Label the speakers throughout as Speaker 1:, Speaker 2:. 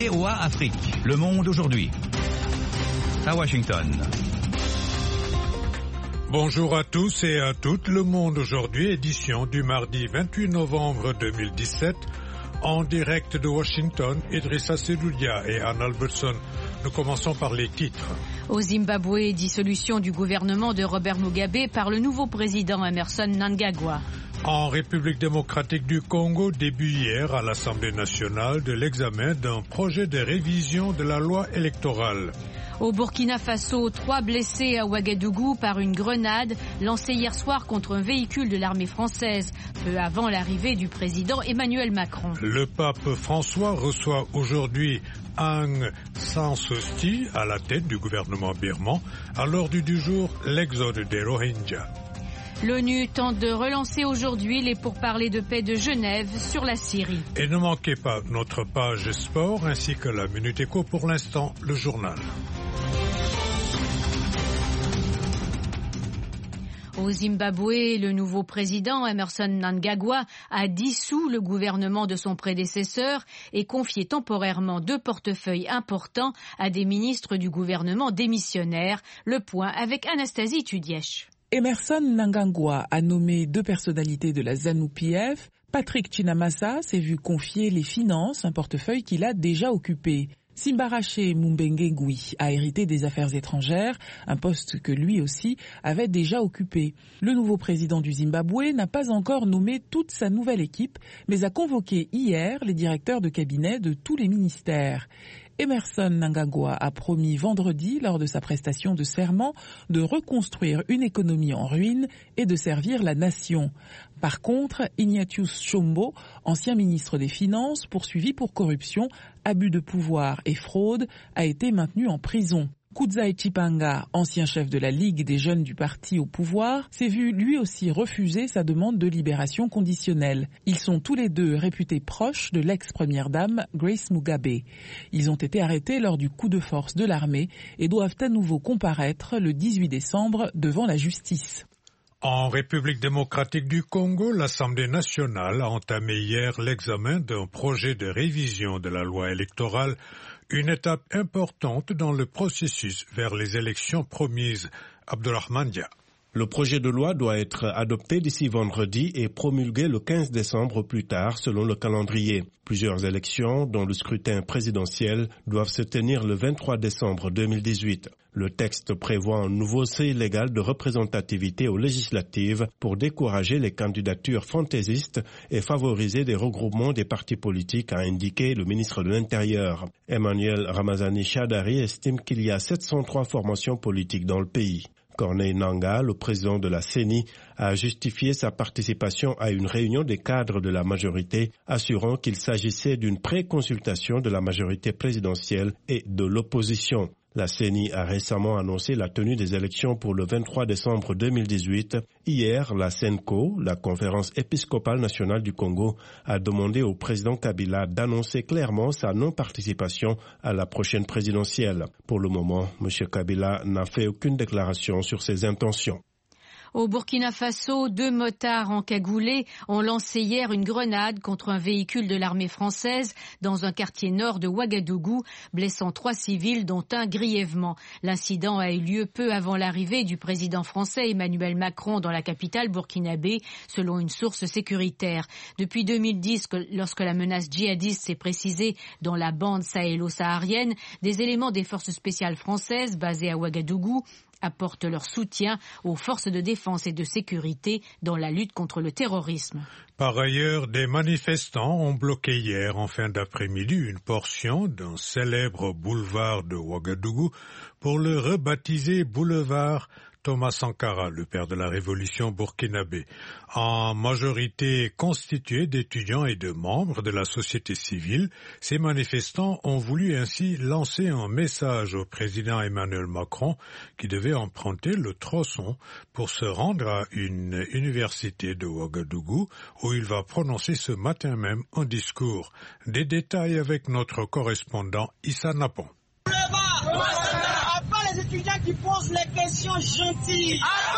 Speaker 1: VOA Afrique, le monde aujourd'hui. À Washington.
Speaker 2: Bonjour à tous et à toutes, le monde aujourd'hui, édition du mardi 28 novembre 2017. En direct de Washington, Idrissa Seloudia et Anne Albertson. Nous commençons par les titres.
Speaker 3: Au Zimbabwe, dissolution du gouvernement de Robert Mugabe par le nouveau président Emmerson Mnangagwa.
Speaker 2: En République démocratique du Congo, début hier à l'Assemblée nationale de l'examen d'un projet de révision de la loi électorale.
Speaker 3: Au Burkina Faso, 3 blessés à Ouagadougou par une grenade lancée hier soir contre un véhicule de l'armée française, peu avant l'arrivée du président Emmanuel Macron.
Speaker 2: Le pape François reçoit aujourd'hui Aung San Suu Kyi à la tête du gouvernement birman. À l'ordre du jour, l'exode des Rohingyas.
Speaker 3: L'ONU tente de relancer aujourd'hui les pourparlers de paix de Genève sur la Syrie.
Speaker 2: Et ne manquez pas notre page sport ainsi que la Minute Éco, pour l'instant, le journal.
Speaker 3: Au Zimbabwe, le nouveau président Emmerson Mnangagwa a dissous le gouvernement de son prédécesseur et confié temporairement 2 portefeuilles importants à des ministres du gouvernement démissionnaires. Le point avec Anastasie Tudièche.
Speaker 4: Emmerson Mnangagwa a nommé 2 personnalités de la ZANU-PF. Patrick Chinamasa s'est vu confier les finances, un portefeuille qu'il a déjà occupé. Simbarache Mumbenge Ngui a hérité des affaires étrangères, un poste que lui aussi avait déjà occupé. Le nouveau président du Zimbabwe n'a pas encore nommé toute sa nouvelle équipe, mais a convoqué hier les directeurs de cabinet de tous les ministères. Emmerson Mnangagwa a promis vendredi, lors de sa prestation de serment, de reconstruire une économie en ruine et de servir la nation. Par contre, Ignatius Chombo, ancien ministre des Finances, poursuivi pour corruption, abus de pouvoir et fraude, a été maintenu en prison. Kudzai Chipanga, ancien chef de la Ligue des jeunes du parti au pouvoir, s'est vu lui aussi refuser sa demande de libération conditionnelle. Ils sont tous les 2 réputés proches de l'ex-première dame Grace Mugabe. Ils ont été arrêtés lors du coup de force de l'armée et doivent à nouveau comparaître le 18 décembre devant la justice.
Speaker 2: En République démocratique du Congo, l'Assemblée nationale a entamé hier l'examen d'un projet de révision de la loi électorale, une étape importante dans le processus vers les élections promises. Abdourahmane Dia.
Speaker 5: Le projet de loi doit être adopté d'ici vendredi et promulgué le 15 décembre plus tard selon le calendrier. Plusieurs élections, dont le scrutin présidentiel, doivent se tenir le 23 décembre 2018. Le texte prévoit un nouveau seuil légal de représentativité aux législatives pour décourager les candidatures fantaisistes et favoriser des regroupements des partis politiques, a indiqué le ministre de l'Intérieur. Emmanuel Ramazani Chadari estime qu'il y a 703 formations politiques dans le pays. Corneille Nangaa, le président de la CENI, a justifié sa participation à une réunion des cadres de la majorité, assurant qu'il s'agissait d'une pré-consultation de la majorité présidentielle et de l'opposition. La CENI a récemment annoncé la tenue des élections pour le 23 décembre 2018. Hier, la CENCO, la Conférence épiscopale nationale du Congo, a demandé au président Kabila d'annoncer clairement sa non-participation à la prochaine présidentielle. Pour le moment, M. Kabila n'a fait aucune déclaration sur ses intentions.
Speaker 3: Au Burkina Faso, 2 motards encagoulés ont lancé hier une grenade contre un véhicule de l'armée française dans un quartier nord de Ouagadougou, blessant 3 civils dont un grièvement. L'incident a eu lieu peu avant l'arrivée du président français Emmanuel Macron dans la capitale burkinabé, selon une source sécuritaire. Depuis 2010, lorsque la menace djihadiste s'est précisée dans la bande sahélo-saharienne, des éléments des forces spéciales françaises basées à Ouagadougou apportent leur soutien aux forces de défense et de sécurité dans la lutte contre le terrorisme.
Speaker 2: Par ailleurs, des manifestants ont bloqué hier en fin d'après-midi une portion d'un célèbre boulevard de Ouagadougou pour le rebaptiser boulevard Thomas Sankara, le père de la révolution burkinabé, en majorité constituée d'étudiants et de membres de la société civile. Ces manifestants ont voulu ainsi lancer un message au président Emmanuel Macron qui devait emprunter le tronçon pour se rendre à une université de Ouagadougou où il va prononcer ce matin même un discours. Des détails avec notre correspondant Issa Napon.
Speaker 6: Les étudiants qui posent les questions gentilles.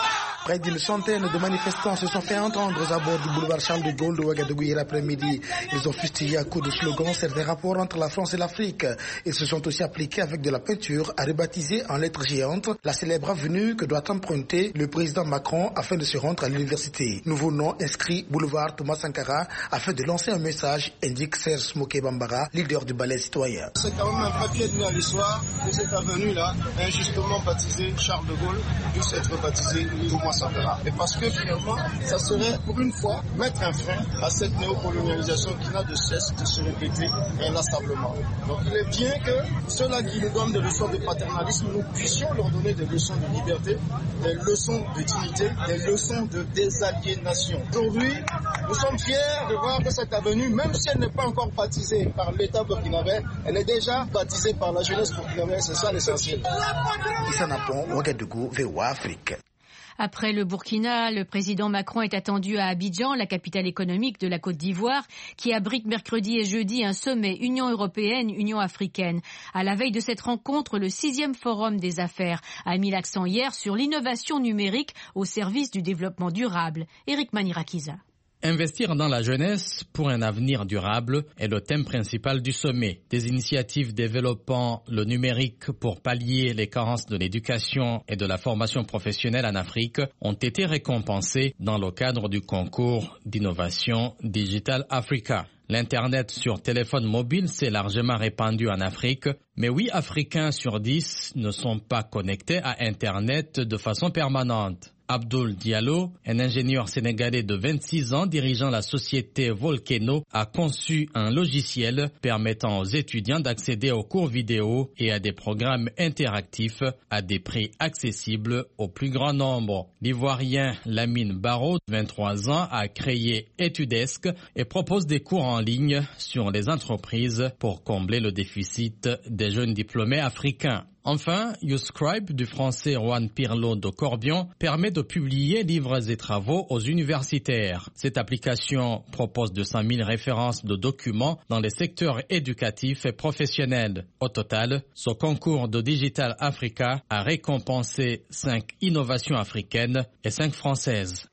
Speaker 6: Près d'une centaine de manifestants se sont fait entendre aux abords du boulevard Charles de Gaulle de Ouagadougou hier après-midi. Ils ont fustigé à coups de slogans certains rapports entre la France et l'Afrique. Ils se sont aussi appliqués avec de la peinture à rebaptiser en lettres géantes la célèbre avenue que doit emprunter le président Macron afin de se rendre à l'université. Nouveau nom inscrit boulevard Thomas Sankara afin de lancer un message, indique Serge Smoké Bambara, leader du ballet citoyen.
Speaker 7: C'est quand même un papier de l'histoire que cette avenue-là, injustement baptisée Charles de Gaulle, puisse être baptisée Thomas Sankara. Et parce que finalement, ça serait pour une fois mettre un frein à cette néocolonialisation qui n'a de cesse de se répéter inlassablement. Donc il est bien que ceux-là qui nous donnent des leçons de paternalisme, nous puissions leur donner des leçons de liberté, des leçons de dignité, des leçons de désaliénation. Aujourd'hui, nous sommes fiers de voir que cette avenue, même si elle n'est pas encore baptisée par l'État burkinabé, elle est déjà baptisée par la jeunesse burkinabé, c'est ça l'essentiel.
Speaker 6: Issa Napon, Ouagadougou, VOA Afrique.
Speaker 3: Après le Burkina, le président Macron est attendu à Abidjan, la capitale économique de la Côte d'Ivoire, qui abrite mercredi et jeudi un sommet Union européenne-Union africaine. À la veille de cette rencontre, le 6e Forum des affaires a mis l'accent hier sur l'innovation numérique au service du développement durable. Éric Manirakiza.
Speaker 8: Investir dans la jeunesse pour un avenir durable est le thème principal du sommet. Des initiatives développant le numérique pour pallier les carences de l'éducation et de la formation professionnelle en Afrique ont été récompensées dans le cadre du concours d'innovation Digital Africa. L'Internet sur téléphone mobile s'est largement répandu en Afrique, mais 8 Africains sur 10 ne sont pas connectés à Internet de façon permanente. Abdoul Diallo, un ingénieur sénégalais de 26 ans dirigeant la société Volcano, a conçu un logiciel permettant aux étudiants d'accéder aux cours vidéo et à des programmes interactifs à des prix accessibles au plus grand nombre. L'Ivoirien Lamine Barraud, 23 ans, a créé Etudesk et propose des cours en ligne sur les entreprises pour combler le déficit des jeunes diplômés africains. Enfin, YouScribe du français Juan Pirlo de Corbion permet de publier livres et travaux aux universitaires. Cette application propose 200 000 références de documents dans les secteurs éducatifs et professionnels. Au total, ce concours de Digital Africa a récompensé 5 innovations africaines et 5 françaises.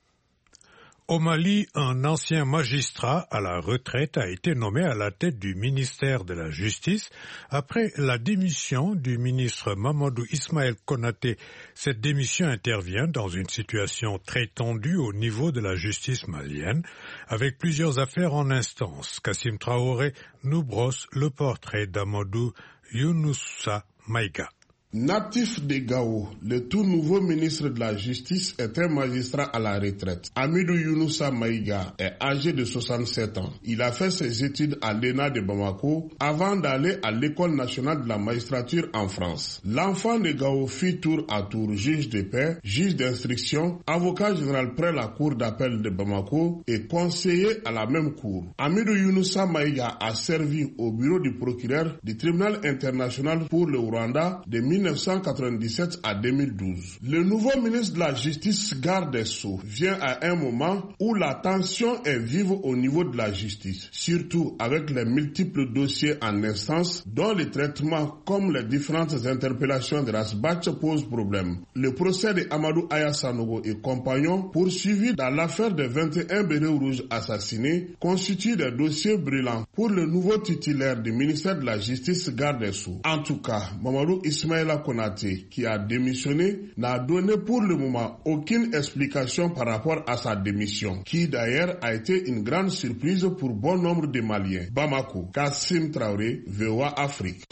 Speaker 2: Au Mali, un ancien magistrat à la retraite a été nommé à la tête du ministère de la Justice après la démission du ministre Mamadou Ismaël Konaté. Cette démission intervient dans une situation très tendue au niveau de la justice malienne, avec plusieurs affaires en instance. Kassim Traoré nous brosse le portrait d'Amadou Younoussa Maïga.
Speaker 9: Natif de Gao, le tout nouveau ministre de la Justice est un magistrat à la retraite. Amidou Younoussa Maïga est âgé de 67 ans. Il a fait ses études à l'ENA de Bamako avant d'aller à l'École nationale de la magistrature en France. L'enfant de Gao fit tour à tour juge de paix, juge d'instruction, avocat général près la cour d'appel de Bamako et conseiller à la même cour. Amidou Younoussa Maïga a servi au bureau du procureur du tribunal international pour le Rwanda de 1997 à 2012. Le nouveau ministre de la Justice, garde des Sceaux, vient à un moment où la tension est vive au niveau de la justice, surtout avec les multiples dossiers en instance dont le traitement comme les différentes interpellations de Rasbach pose problème. Le procès de Amadou Aya Sanogo et compagnons, poursuivis dans l'affaire des 21 bérets rouges assassinés, constitue des dossiers brûlants pour le nouveau titulaire du ministère de la Justice, garde des Sceaux. En tout cas, Mamadou Ismaël Konaté, qui a démissionné, n'a donné pour le moment aucune explication par rapport à sa démission, qui d'ailleurs a été une grande surprise pour bon nombre de Maliens. Bamako, Kassim Traoré, VOA Afrique.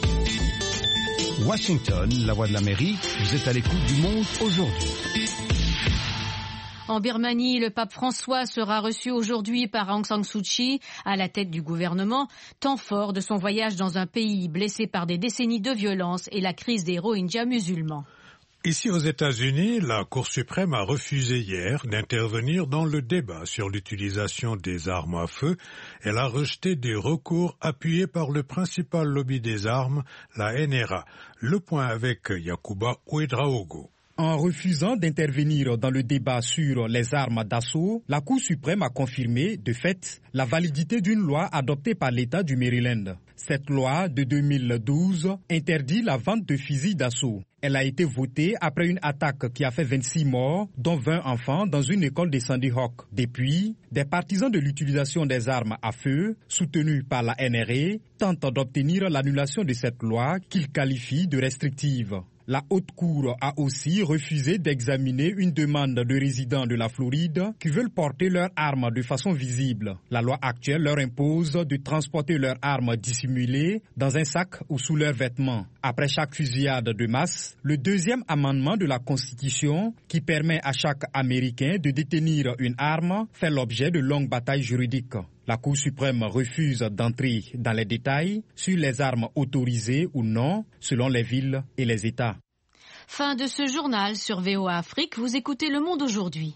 Speaker 1: Washington, la voix de l'Amérique, vous êtes à l'écoute du monde aujourd'hui.
Speaker 3: En Birmanie, le pape François sera reçu aujourd'hui par Aung San Suu Kyi à la tête du gouvernement, temps fort de son voyage dans un pays blessé par des décennies de violence et la crise des Rohingyas musulmans.
Speaker 2: Ici aux États-Unis, la Cour suprême a refusé hier d'intervenir dans le débat sur l'utilisation des armes à feu. Elle a rejeté des recours appuyés par le principal lobby des armes, la NRA. Le point avec Yacouba Ouedraogo.
Speaker 10: En refusant d'intervenir dans le débat sur les armes d'assaut, la Cour suprême a confirmé, de fait, la validité d'une loi adoptée par l'État du Maryland. Cette loi de 2012 interdit la vente de fusils d'assaut. Elle a été votée après une attaque qui a fait 26 morts, dont 20 enfants, dans une école de Sandy Hook. Depuis, des partisans de l'utilisation des armes à feu, soutenus par la NRA, tentent d'obtenir l'annulation de cette loi qu'ils qualifient de restrictive. La Haute Cour a aussi refusé d'examiner une demande de résidents de la Floride qui veulent porter leurs armes de façon visible. La loi actuelle leur impose de transporter leurs armes dissimulées dans un sac ou sous leurs vêtements. Après chaque fusillade de masse, le deuxième amendement de la Constitution, qui permet à chaque Américain de détenir une arme, fait l'objet de longues batailles juridiques. La Cour suprême refuse d'entrer dans les détails sur les armes autorisées ou non, selon les villes et les États.
Speaker 3: Fin de ce journal sur VOA Afrique. Vous écoutez Le Monde aujourd'hui.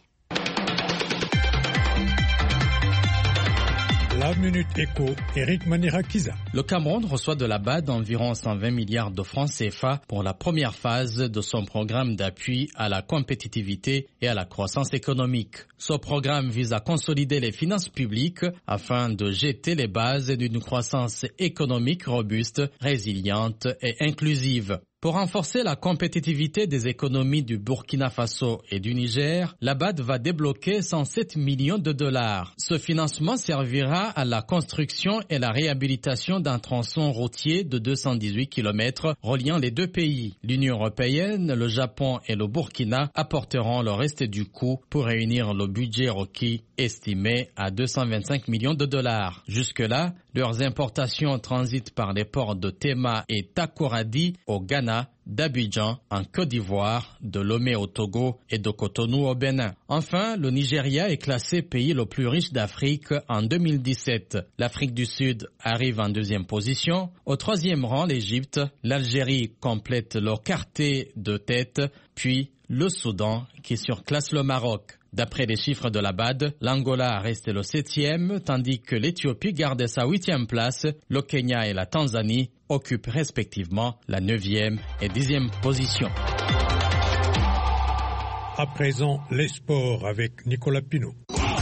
Speaker 2: La Minute Éco, Eric Manirakiza.
Speaker 8: Le Cameroun reçoit de la BAD environ 120 milliards de francs CFA pour la première phase de son programme d'appui à la compétitivité et à la croissance économique. Ce programme vise à consolider les finances publiques afin de jeter les bases d'une croissance économique robuste, résiliente et inclusive. Pour renforcer la compétitivité des économies du Burkina Faso et du Niger, la BAD va débloquer 107 millions de dollars. Ce financement servira à la construction et la réhabilitation d'un tronçon routier de 218 km reliant les deux pays. L'Union européenne, le Japon et le Burkina apporteront le reste du coût pour réunir le budget requis estimé à 225 millions de dollars. Jusque-là, leurs importations transitent par les ports de Tema et Takoradi au Ghana, d'Abidjan en Côte d'Ivoire, de Lomé au Togo et de Cotonou au Bénin. Enfin, le Nigeria est classé pays le plus riche d'Afrique en 2017. L'Afrique du Sud arrive en deuxième position. Au troisième rang, l'Égypte. L'Algérie complète le quartet de tête, puis le Soudan qui surclasse le Maroc. D'après les chiffres de la BAD, l'Angola reste le 7e, tandis que l'Éthiopie garde sa 8e place. Le Kenya et la Tanzanie occupent respectivement la 9e et 10e position.
Speaker 2: À présent, les sports avec Nicolas Pinault.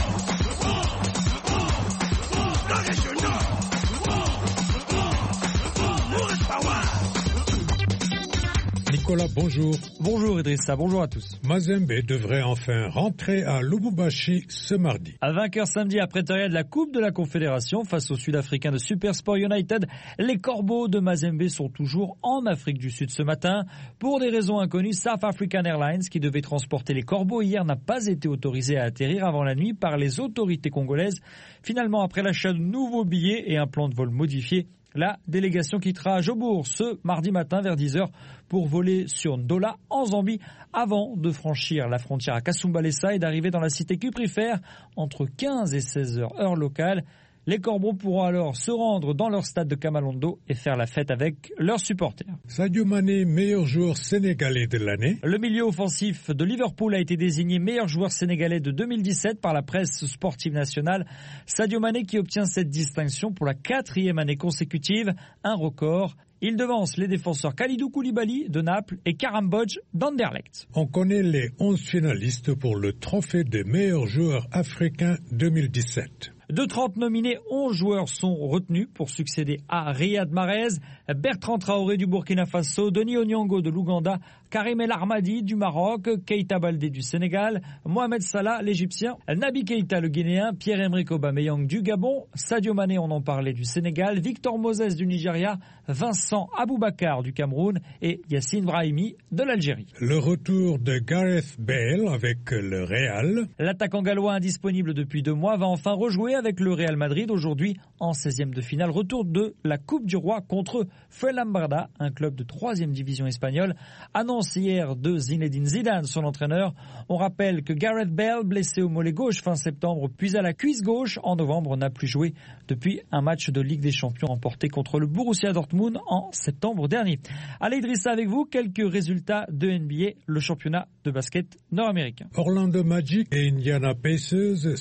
Speaker 2: Nicolas, bonjour.
Speaker 11: Bonjour Idrissa, bonjour à tous.
Speaker 2: Mazembe devrait enfin rentrer à Lubumbashi ce mardi.
Speaker 11: À vainqueur samedi à Pretoria de la Coupe de la Confédération face aux Sud-Africains de Supersport United, les Corbeaux de Mazembe sont toujours en Afrique du Sud ce matin. Pour des raisons inconnues, South African Airlines, qui devait transporter les Corbeaux hier, n'a pas été autorisé à atterrir avant la nuit par les autorités congolaises. Finalement, après l'achat de nouveaux billets et un plan de vol modifié, la délégation quittera Jobourg ce mardi matin vers 10h pour voler sur Ndola en Zambie avant de franchir la frontière à Kasumbalesa et d'arriver dans la cité cuprifère entre 15 et 16h heure locale. Les Corbeaux pourront alors se rendre dans leur stade de Kamalondo et faire la fête avec leurs supporters.
Speaker 2: Sadio Mané, meilleur joueur sénégalais de l'année.
Speaker 11: Le milieu offensif de Liverpool a été désigné meilleur joueur sénégalais de 2017 par la presse sportive nationale. Sadio Mané qui obtient cette distinction pour la 4e année consécutive, un record. Il devance les défenseurs Kalidou Koulibaly de Naples et Karam Bodj d'Anderlecht.
Speaker 2: On connaît les 11 finalistes pour le trophée des meilleurs joueurs africains 2017.
Speaker 11: De 30 nominés, 11 joueurs sont retenus pour succéder à Riyad Mahrez, Bertrand Traoré du Burkina Faso, Denis Onyango de l'Ouganda, Karim El Ahmadi du Maroc, Keita Baldé du Sénégal, Mohamed Salah l'Égyptien, Naby Keita le Guinéen, Pierre-Emerick Aubameyang du Gabon, Sadio Mané, on en parlait, du Sénégal, Victor Moses du Nigeria, Vincent Aboubakar du Cameroun et Yassine Brahimi de l'Algérie.
Speaker 2: Le retour de Gareth Bale avec le Real.
Speaker 11: L'attaquant gallois indisponible depuis 2 mois va enfin rejouer avec le Real Madrid aujourd'hui en 16e de finale. Retour de la Coupe du Roi contre Fuenlabrada, un club de 3e division espagnole. Annonce hier de Zinedine Zidane, son entraîneur. On rappelle que Gareth Bale, blessé au mollet gauche fin septembre, puis à la cuisse gauche en novembre, n'a plus joué depuis un match de Ligue des Champions remporté contre le Borussia Dortmund en septembre dernier. Allez Idrissa, avec vous, quelques résultats de NBA, le championnat de basket nord-américain.
Speaker 2: Orlando Magic et Indiana Pacers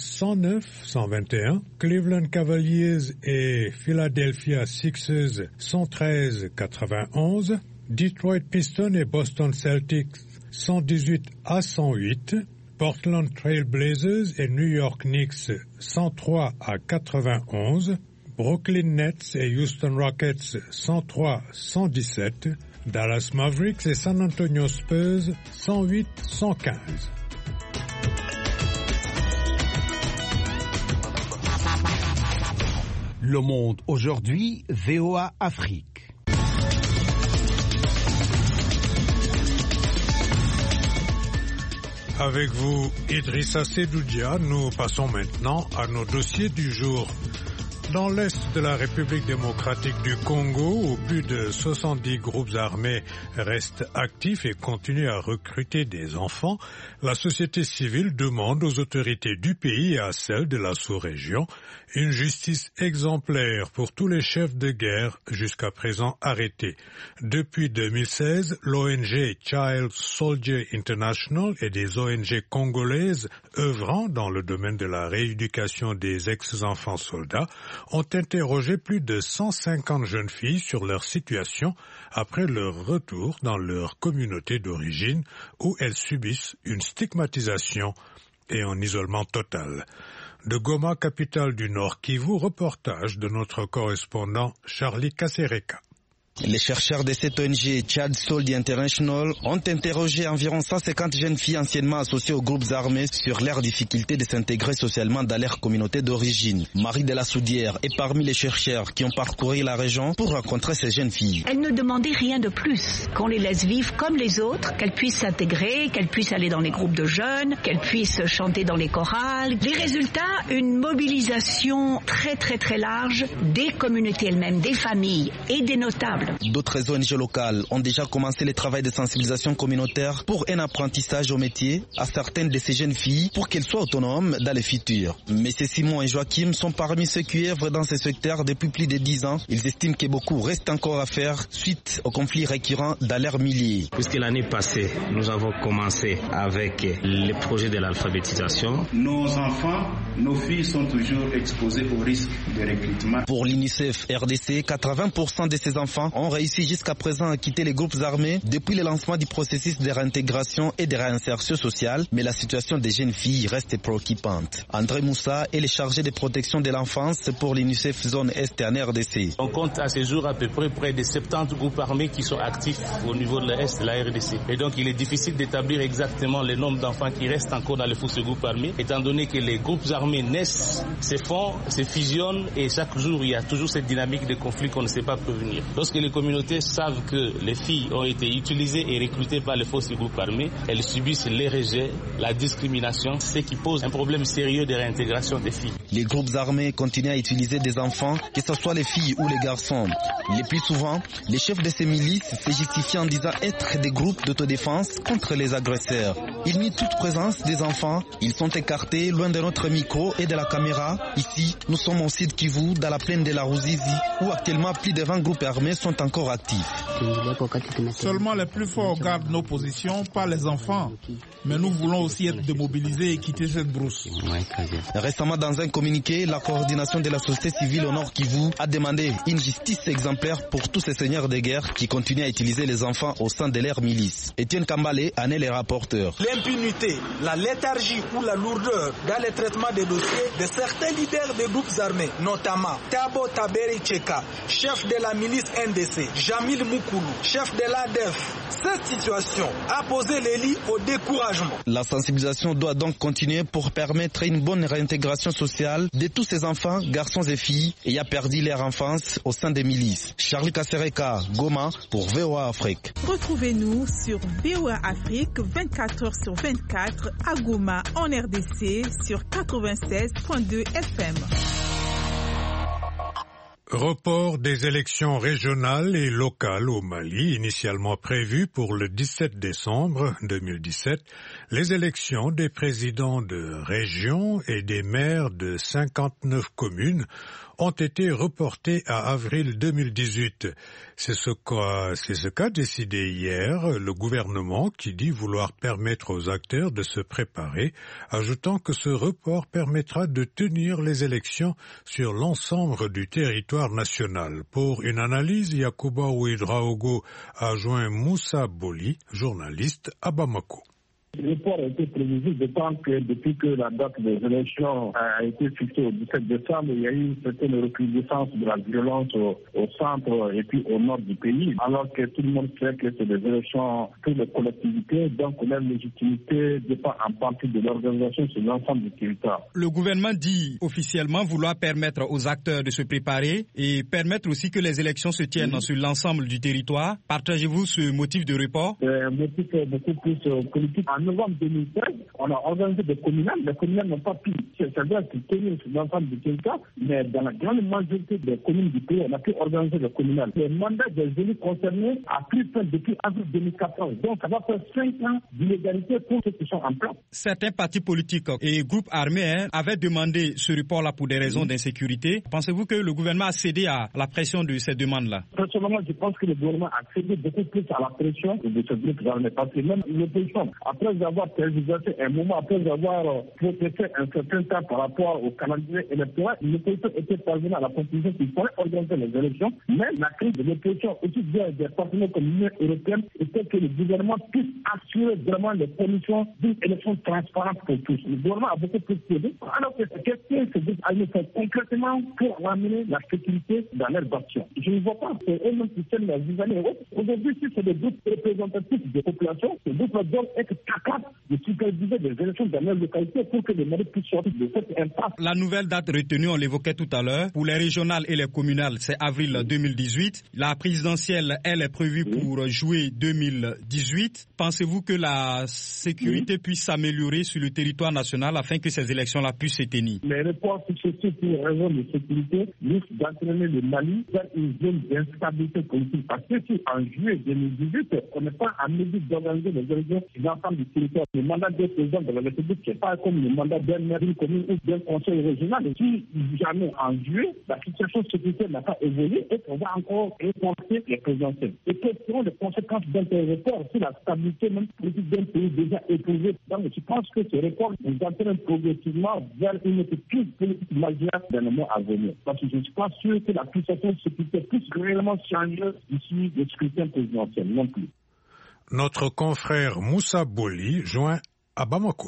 Speaker 2: 109-121. Cleveland Cavaliers et Philadelphia Sixers 113-91. Detroit Pistons et Boston Celtics 118-108. Portland Trail Blazers et New York Knicks 103-91. Brooklyn Nets et Houston Rockets 103-117. Dallas Mavericks et San Antonio Spurs 108-115.
Speaker 12: Le Monde aujourd'hui, VOA Afrique.
Speaker 2: Avec vous, Idrissa Sedoudia, nous passons maintenant à nos dossiers du jour. Dans l'est de la République démocratique du Congo, où plus de 70 groupes armés restent actifs et continuent à recruter des enfants, la société civile demande aux autorités du pays et à celles de la sous-région une justice exemplaire pour tous les chefs de guerre jusqu'à présent arrêtés. Depuis 2016, l'ONG Child Soldier International et des ONG congolaises œuvrant dans le domaine de la rééducation des ex-enfants soldats ont interrogé plus de 150 jeunes filles sur leur situation après leur retour dans leur communauté d'origine où elles subissent une stigmatisation et un isolement total. De Goma, capitale du Nord Kivu, reportage de notre correspondant Charlie Kasereka.
Speaker 13: Les chercheurs de cette ONG Child Soldier International ont interrogé environ 150 jeunes filles anciennement associées aux groupes armés sur leur difficulté de s'intégrer socialement dans leur communauté d'origine. Marie de la Soudière est parmi les chercheurs qui ont parcouru la région pour rencontrer ces jeunes filles.
Speaker 14: Elles ne demandaient rien de plus, qu'on les laisse vivre comme les autres, qu'elles puissent s'intégrer, qu'elles puissent aller dans les groupes de jeunes, qu'elles puissent chanter dans les chorales. Les résultats, une mobilisation très très très large des communautés elles-mêmes, des familles et des notables.
Speaker 13: D'autres ONG locales ont déjà commencé le travail de sensibilisation communautaire pour un apprentissage au métier à certaines de ces jeunes filles pour qu'elles soient autonomes dans le futur. Mais Simon et Joachim sont parmi ceux qui œuvrent dans ce secteur depuis plus de 10 ans. Ils estiment que beaucoup reste encore à faire suite aux conflits récurrents dans leur milieu.
Speaker 15: Puisque l'année passée, nous avons commencé avec le projet de l'alphabétisation. Nos enfants, nos filles sont toujours exposées au risque de recrutement.
Speaker 13: Pour l'UNICEF RDC, 80% de ces enfants ont réussi jusqu'à présent à quitter les groupes armés depuis le lancement du processus de réintégration et de réinsertion sociale, mais la situation des jeunes filles reste préoccupante. André Moussa est le chargé de protection de l'enfance pour l'UNICEF Zone Est en RDC.
Speaker 16: On compte à ce jour à peu près de 70 groupes armés qui sont actifs au niveau de l'Est de la RDC. Et donc il est difficile d'établir exactement le nombre d'enfants qui restent encore dans les fours de groupes armés, étant donné que les groupes armés naissent, se font, se fusionnent et chaque jour il y a toujours cette dynamique de conflit qu'on ne sait pas prévenir. Lorsque les communautés savent que les filles ont été utilisées et recrutées par les forces du groupe armé, elles subissent les rejets, la discrimination, ce qui pose un problème sérieux de réintégration des filles.
Speaker 13: Les groupes armés continuent à utiliser des enfants, que ce soit les filles ou les garçons. Le plus souvent, les chefs de ces milices se justifient en disant être des groupes d'autodéfense contre les agresseurs. Ils nient toute présence des enfants, ils sont écartés loin de notre micro et de la caméra. Ici, nous sommes au Sud Kivu, dans la plaine de la Ruzizi, où actuellement plus de 20 groupes armés sont encore actifs.
Speaker 17: Seulement les plus forts gardent nos positions, pas les enfants. Mais nous voulons aussi être démobilisés et quitter cette brousse.
Speaker 13: Récemment, dans un communiqué, la coordination de la société civile au Nord Kivu a demandé une justice exemplaire pour tous ces seigneurs de guerre qui continuent à utiliser les enfants au sein de leur milice. Etienne Kambale en est le rapporteur.
Speaker 18: L'impunité, la léthargie ou la lourdeur dans le traitement des dossiers de certains leaders des groupes armés, notamment Tabo Taberi Cheka, chef de la milice NDC, Jamil Moukoulou, chef de l'ADEF. Cette situation a posé les lits au découragement.
Speaker 13: La sensibilisation doit donc continuer pour permettre une bonne réintégration sociale de tous ces enfants, garçons et filles, ayant perdu leur enfance au sein des milices. Charlie Kasereka, Goma, pour VOA Afrique.
Speaker 19: Retrouvez-nous sur VOA Afrique 24h/24 à Goma en RDC sur 96.2 FM.
Speaker 2: Report des élections régionales et locales au Mali, initialement prévues pour le 17 décembre 2017, les élections des présidents de régions et des maires de 59 communes ont été reportées à avril 2018. C'est ce qu'a décidé hier le gouvernement qui dit vouloir permettre aux acteurs de se préparer, ajoutant que ce report permettra de tenir les élections sur l'ensemble du territoire national. Pour une analyse, Yacouba Ouedraogo a joint Moussa Boli, journaliste à Bamako.
Speaker 20: Le report a été prévisible, d'autant que depuis que la date des élections a été fixée au 17 décembre, il y a eu une certaine recrudescence de la violence au centre et puis au nord du pays, alors que tout le monde sait que c'est des élections pour les collectivités, donc leur légitimité dépend en partie de l'organisation sur l'ensemble du territoire.
Speaker 10: Le gouvernement dit officiellement vouloir permettre aux acteurs de se préparer et permettre aussi que les élections se tiennent sur l'ensemble du territoire. Partagez-vous ce motif de report?
Speaker 20: Un motif beaucoup plus politique. En novembre 2016, on a organisé des communales. Les communales n'ont pas pu c'est-à-dire se tenir sur l'ensemble du territoire, mais dans la grande majorité des communes du pays, on a pu organiser des communales. Le mandat des élus concernés a pris fin depuis avril 2014. Donc ça va faire 5 ans d'illégalité pour ceux qui sont en place.
Speaker 10: Certains partis politiques et groupes armés avaient demandé ce report-là pour des raisons d'insécurité. Pensez-vous que le gouvernement a cédé à la pression de ces demandes-là?
Speaker 20: Personnellement, je pense que le gouvernement a cédé beaucoup plus à la pression de ce groupe armé. Parce que même l'opposition, après avoir tergiversé un moment, après avoir protesté un certain temps par rapport au calendrier électoral, l'opposition était parvenue à la conclusion qu'il fallait organiser les élections. Mais la crise de l'opposition, aussi bien des partenaires comme l'Union européenne, était que le gouvernement puisse assurer vraiment les conditions d'une élection transparente pour tous. Le gouvernement a beaucoup plus cédé. Alors que qu'est-ce que ces groupes armés font concrètement pour ramener la sécurité dans leurs actions? Je ne vois pas. C'est eux-mêmes qui tiennent la vie. Aujourd'hui, si c'est des groupes représentatifs des populations, ces groupes doivent être capables de superviser des élections dans leur localité pour que les Mali puissent sortir de cette impasse.
Speaker 10: La nouvelle date retenue, on l'évoquait tout à l'heure, pour les régionales et les communales, c'est avril 2018. La présidentielle, elle, est prévue pour juillet 2018. Pensez-vous que la sécurité puisse s'améliorer sur le territoire national afin que ces élections-là puissent se tenir?
Speaker 20: Les reports successifs pour raison de sécurité risquent d'entraîner le Mali vers une zone d'instabilité politique. Parce que si en juillet 2018, on n'est pas en mesure d'organiser les élections sur l'ensemble du territoire, le mandat des présidents de la République, c'est pas comme le mandat d'un maire d'une commune ou d'un conseil régional. Et si jamais en juillet, la situation sécuritaire n'a pas évolué et qu'on va encore reporter les présidentielles. Et quelles seront les conséquences d'un tel report si la stabilité même politique d'un pays déjà éprouvée? Donc je pense que ce report nous entraîne progressivement vers une crise politique majeure dans le mois à venir. Parce que je ne suis pas sûr que la situation sécuritaire puisse réellement changer d'ici le scrutin présidentiel non plus.
Speaker 2: Notre confrère Moussa Boli joint à Bamako.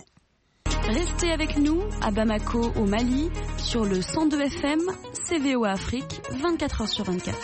Speaker 21: Restez avec nous à Bamako au Mali sur le 102 FM CVO Afrique 24h sur 24.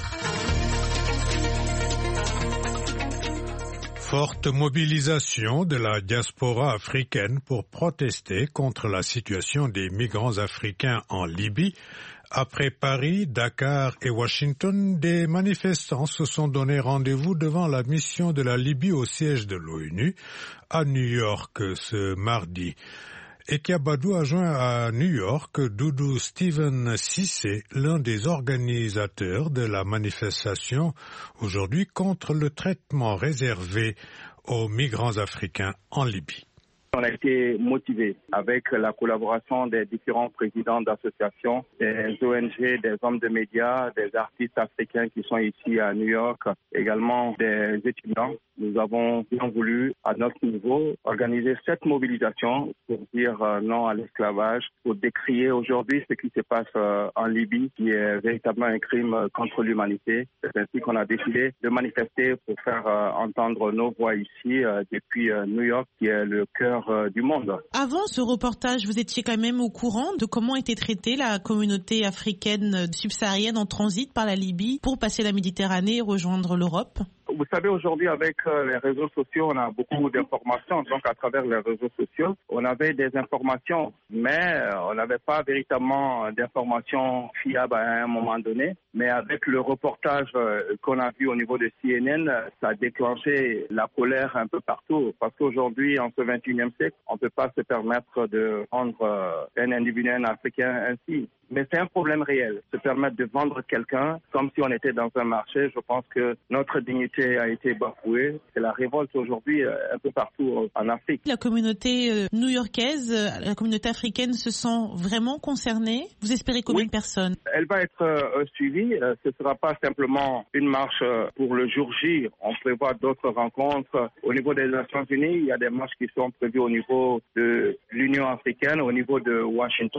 Speaker 2: Forte mobilisation de la diaspora africaine pour protester contre la situation des migrants africains en Libye. Après Paris, Dakar et Washington, des manifestants se sont donné rendez-vous devant la mission de la Libye au siège de l'ONU à New York ce mardi. Ekiabadou a joint à New York Doudou Steven Cissé, l'un des organisateurs de la manifestation aujourd'hui contre le traitement réservé aux migrants africains en Libye.
Speaker 22: On a été motivé avec la collaboration des différents présidents d'associations, des ONG, des hommes de médias, des artistes africains qui sont ici à New York, également des étudiants. Nous avons bien voulu, à notre niveau, organiser cette mobilisation pour dire non à l'esclavage, pour décrier aujourd'hui ce qui se passe en Libye, qui est véritablement un crime contre l'humanité. C'est ainsi qu'on a décidé de manifester pour faire entendre nos voix ici depuis New York, qui est le cœur du monde.
Speaker 23: Avant ce reportage, vous étiez quand même au courant de comment était traitée la communauté africaine subsaharienne en transit par la Libye pour passer la Méditerranée et rejoindre l'Europe?
Speaker 22: Vous savez, aujourd'hui, avec les réseaux sociaux, on a beaucoup d'informations. Donc, à travers les réseaux sociaux, on avait des informations, mais on n'avait pas véritablement d'informations fiables à un moment donné. Mais avec le reportage qu'on a vu au niveau de CNN, ça a déclenché la colère un peu partout. Parce qu'aujourd'hui, en ce 21e siècle, on ne peut pas se permettre de rendre un individu africain ainsi. Mais c'est un problème réel. Se permettre de vendre quelqu'un comme si on était dans un marché, je pense que notre dignité a été bafouée. C'est la révolte aujourd'hui un peu partout en Afrique.
Speaker 23: La communauté new-yorkaise, la communauté africaine se sent vraiment concernée. Vous espérez combien de personnes?
Speaker 22: Elle va être suivie. Ce ne sera pas simplement une marche pour le jour J. On prévoit d'autres rencontres. Au niveau des Nations Unies, il y a des marches qui sont prévues au niveau de l'Union africaine, au niveau de Washington.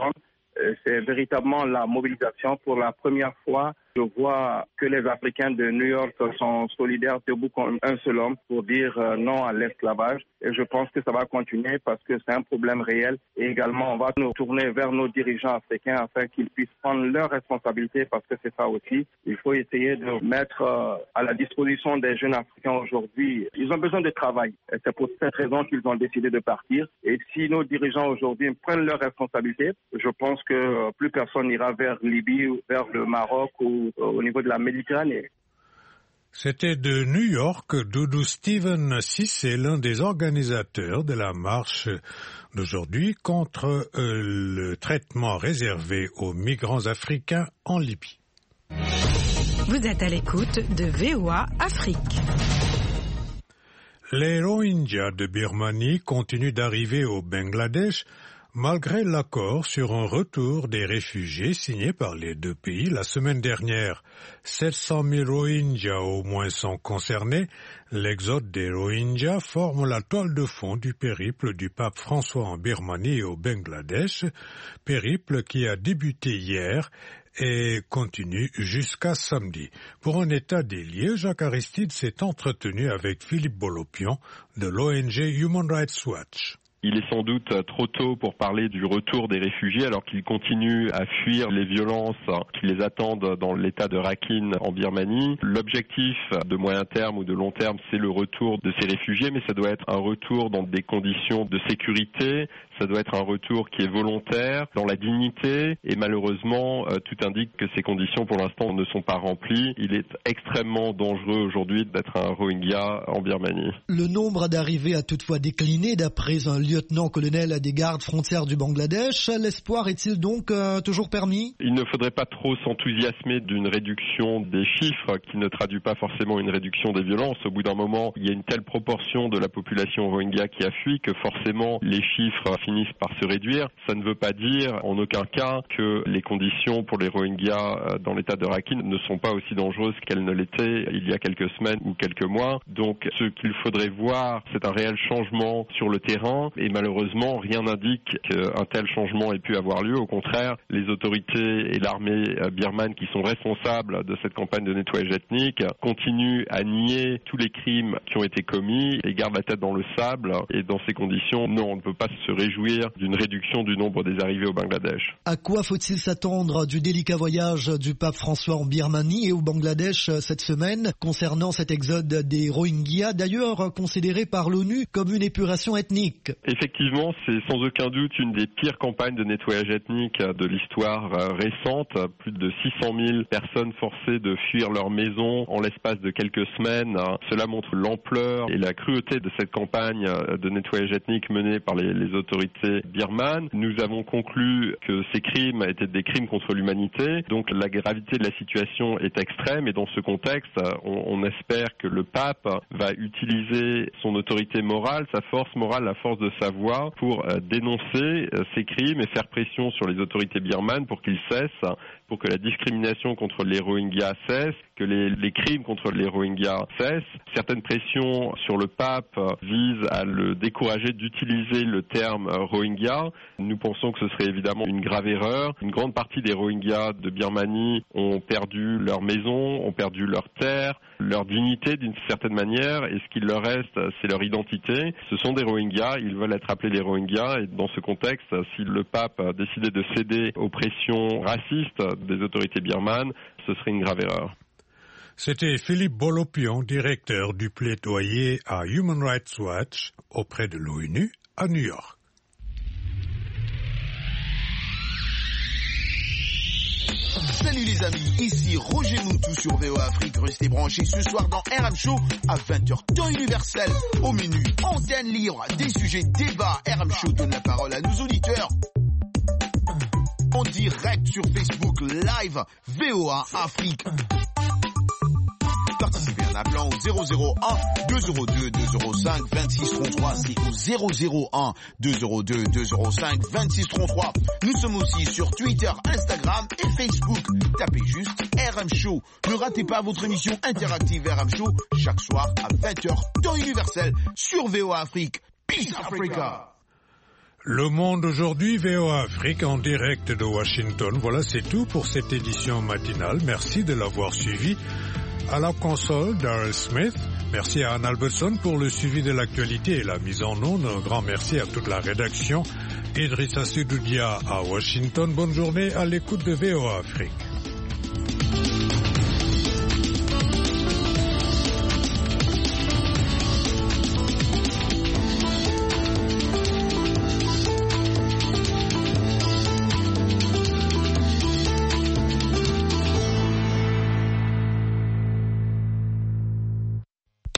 Speaker 22: c'est véritablement la mobilisation. Pour la première fois, je vois que les Africains de New York sont solidaires, debout comme un seul homme pour dire non à l'esclavage. Et je pense que ça va continuer parce que c'est un problème réel. Et également, on va nous tourner vers nos dirigeants africains afin qu'ils puissent prendre leurs responsabilités parce que c'est ça aussi. Il faut essayer de mettre à la disposition des jeunes Africains aujourd'hui. Ils ont besoin de travail. Et c'est pour cette raison qu'ils ont décidé de partir. Et si nos dirigeants aujourd'hui prennent leurs responsabilités, je pense que plus personne n'ira vers Libye ou vers le Maroc ou au niveau de la Méditerranée.
Speaker 2: C'était de New York, Doudou Steven Cissé, l'un des organisateurs de la marche d'aujourd'hui contre le traitement réservé aux migrants africains en Libye.
Speaker 4: Vous êtes à l'écoute de VOA Afrique.
Speaker 2: Les Rohingyas de Birmanie continuent d'arriver au Bangladesh malgré l'accord sur un retour des réfugiés signé par les deux pays la semaine dernière. 700 000 Rohingyas au moins sont concernés. L'exode des Rohingyas forme la toile de fond du périple du pape François en Birmanie et au Bangladesh, périple qui a débuté hier et continue jusqu'à samedi. Pour un état des lieux, Jacques Aristide s'est entretenu avec Philippe Bolopion de l'ONG Human Rights Watch.
Speaker 5: Il est sans doute trop tôt pour parler du retour des réfugiés alors qu'ils continuent à fuir les violences qui les attendent dans l'état de Rakhine en Birmanie. L'objectif de moyen terme ou de long terme, c'est le retour de ces réfugiés, mais ça doit être un retour dans des conditions de sécurité, ça doit être un retour qui est volontaire, dans la dignité, et malheureusement, tout indique que ces conditions pour l'instant ne sont pas remplies. Il est extrêmement dangereux aujourd'hui d'être un Rohingya en Birmanie.
Speaker 7: Le nombre d'arrivées a toutefois décliné d'après un lieutenant-colonel des gardes frontières du Bangladesh. L'espoir est-il donc toujours permis ?
Speaker 5: Il ne faudrait pas trop s'enthousiasmer d'une réduction des chiffres qui ne traduit pas forcément une réduction des violences. Au bout d'un moment, il y a une telle proportion de la population Rohingya qui a fui que forcément les chiffres finissent par se réduire. Ça ne veut pas dire en aucun cas que les conditions pour les Rohingyas dans l'état de Rakhine ne sont pas aussi dangereuses qu'elles ne l'étaient il y a quelques semaines ou quelques mois. Donc ce qu'il faudrait voir, c'est un réel changement sur le terrain. Et malheureusement, rien n'indique qu'un tel changement ait pu avoir lieu. Au contraire, les autorités et l'armée birmane qui sont responsables de cette campagne de nettoyage ethnique continuent à nier tous les crimes qui ont été commis et gardent la tête dans le sable. Et dans ces conditions, non, on ne peut pas se réjouir d'une réduction du nombre des arrivées au Bangladesh.
Speaker 7: À quoi faut-il s'attendre du délicat voyage du pape François en Birmanie et au Bangladesh cette semaine concernant cet exode des Rohingyas, d'ailleurs considéré par l'ONU comme une épuration ethnique?
Speaker 5: Effectivement, c'est sans aucun doute une des pires campagnes de nettoyage ethnique de l'histoire récente. Plus de 600 000 personnes forcées de fuir leur maison en l'espace de quelques semaines. Cela montre l'ampleur et la cruauté de cette campagne de nettoyage ethnique menée par les autorités birmanes. Nous avons conclu que ces crimes étaient des crimes contre l'humanité. Donc la gravité de la situation est extrême et dans ce contexte, on espère que le pape va utiliser son autorité morale, sa force morale, la force de sa voix pour dénoncer ces crimes et faire pression sur les autorités birmanes pour qu'ils cessent, pour que la discrimination contre les Rohingyas cesse, que les crimes contre les Rohingyas cessent. Certaines pressions sur le pape visent à le décourager d'utiliser le terme Rohingya. Nous pensons que ce serait évidemment une grave erreur. Une grande partie des Rohingyas de Birmanie ont perdu leur maison, ont perdu leur terre, leur dignité d'une certaine manière, et ce qu'il leur reste, c'est leur identité. Ce sont des Rohingyas, ils veulent être appelés les Rohingyas, et dans ce contexte, si le pape a décidé de céder aux pressions racistes des autorités birmanes, ce serait une grave erreur.
Speaker 2: C'était Philippe Bolopion, directeur du plaidoyer à Human Rights Watch auprès de l'ONU à New York.
Speaker 24: Salut les amis, ici Roger Moutou sur VOA Afrique. Restez branchés ce soir dans RM Show à 20h, temps universel. Au menu, antenne libre, des sujets, débats. RM Show donne la parole à nos auditeurs. En direct sur Facebook Live, VOA Afrique. Participez en appelant au 001 202 205 26 33. C'est au 001 202 205 26 33. Nous sommes aussi sur Twitter, Instagram et Facebook. Tapez juste RM Show. Ne ratez pas votre émission interactive RM Show chaque soir à 20h, temps universel sur VOA Afrique. Peace Africa.
Speaker 2: Le Monde aujourd'hui, VOA Afrique en direct de Washington. Voilà, c'est tout pour cette édition matinale. Merci de l'avoir suivi. À la console, Darrell Smith. Merci à Anne Albertson pour le suivi de l'actualité et la mise en onde. Un grand merci à toute la rédaction. Idrissa Sedoudia à Washington. Bonne journée à l'écoute de VOA Afrique.